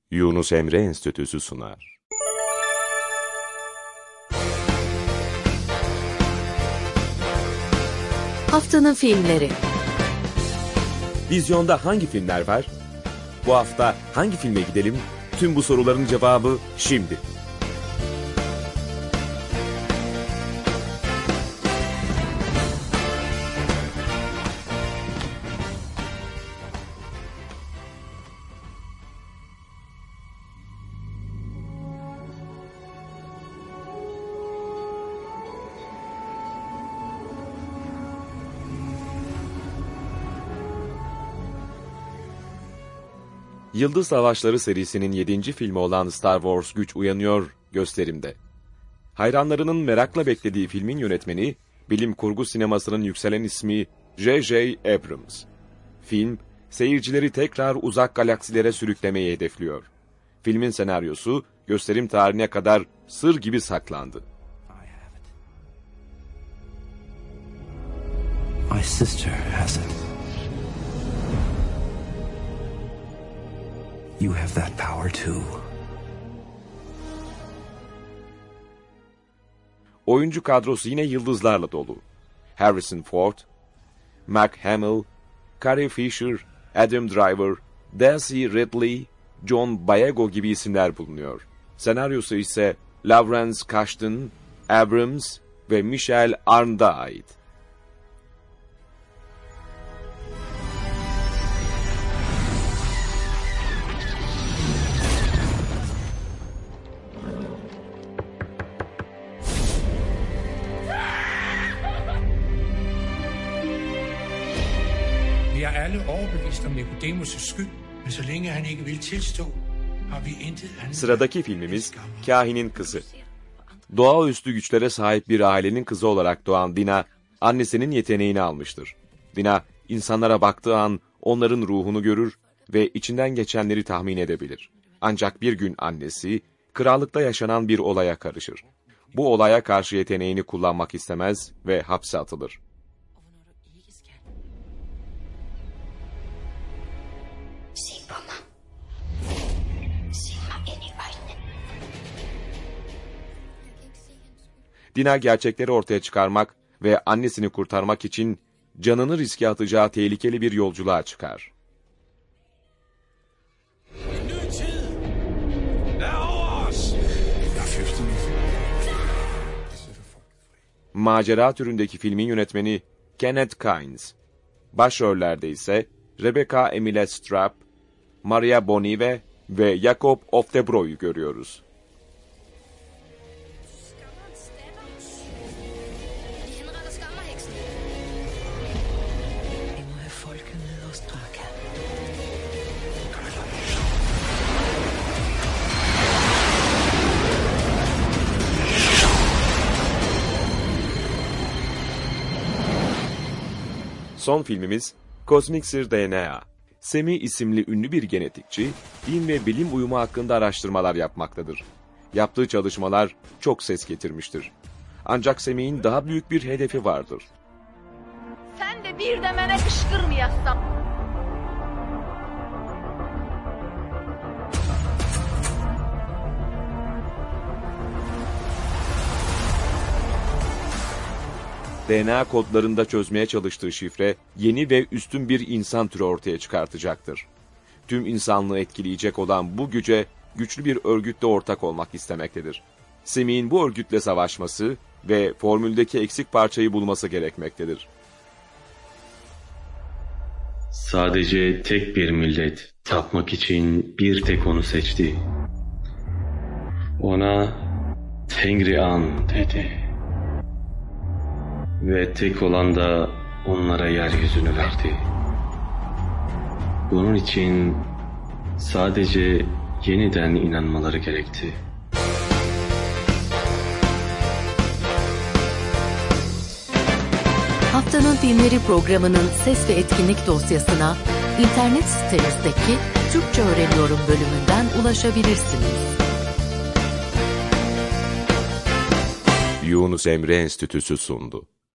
Yunus Emre Enstitüsü sunar. Haftanın filmleri. Vizyonda hangi filmler var? Bu hafta hangi filme gidelim? Tüm bu soruların cevabı şimdi. Yıldız Savaşları serisinin 7. filmi olan Star Wars Güç Uyanıyor gösterimde. Hayranlarının merakla beklediği filmin yönetmeni, bilim kurgu sinemasının yükselen ismi J.J. Abrams. Film, seyircileri tekrar uzak galaksilere sürüklemeyi hedefliyor. Filmin senaryosu, gösterim tarihine kadar sır gibi saklandı. My sister has it. You have that power too. Oyuncu kadrosu yine yıldızlarla dolu. Harrison Ford, Mark Hamill, Carrie Fisher, Adam Driver, Daisy Ridley, John Boyega gibi isimler bulunuyor. Senaryosu ise Lawrence Kasdan, Abrams ve Michel Arndt'a ait. Vi er alle overbevist om Nikodemus' skyld, men så længe han ikke vil tilstå, har vi intet andet. Sıradaki filmimiz Kahinin Kızı. Doğaüstü güçlere sahip bir ailenin kızı olarak doğan Dina, annesinin yeteneğini almıştır. Dina, insanlara baktığı an onların ruhunu görür ve içinden geçenleri tahmin edebilir. Ancak bir gün annesi, krallıkta yaşanan bir olaya karışır. Bu olaya karşı yeteneğini kullanmak istemez ve hapse atılır. Dina gerçekleri ortaya çıkarmak ve annesini kurtarmak için canını riske atacağı tehlikeli bir yolculuğa çıkar. Macera türündeki filmin yönetmeni Kenneth Kainz. Başrollerde ise Rebecca Emilie Strapp, Maria Bonive ve Jacob Oftebro'yu görüyoruz. Son filmimiz Kozmik Sır DNA. Semi isimli ünlü bir genetikçi, din ve bilim uyumu hakkında araştırmalar yapmaktadır. Yaptığı çalışmalar çok ses getirmiştir. Ancak Semi'nin daha büyük bir hedefi vardır. Sen de bir de mene kışkırmayassan. DNA kodlarında çözmeye çalıştığı şifre, yeni ve üstün bir insan türü ortaya çıkartacaktır. Tüm insanlığı etkileyecek olan bu güce, güçlü bir örgütle ortak olmak istemektedir. Semi'nin bu örgütle savaşması ve formüldeki eksik parçayı bulması gerekmektedir. Sadece tek bir millet tapmak için bir tek onu seçti. Ona Tengrian dedi. Ve tek olan da onlara yeryüzünü verdi. Bunun için sadece yeniden inanmaları gerekti. Haftanın Filmleri programının ses ve etkinlik dosyasına internet sitemizdeki Türkçe Öğreniyorum bölümünden ulaşabilirsiniz. Yunus Emre Enstitüsü sundu.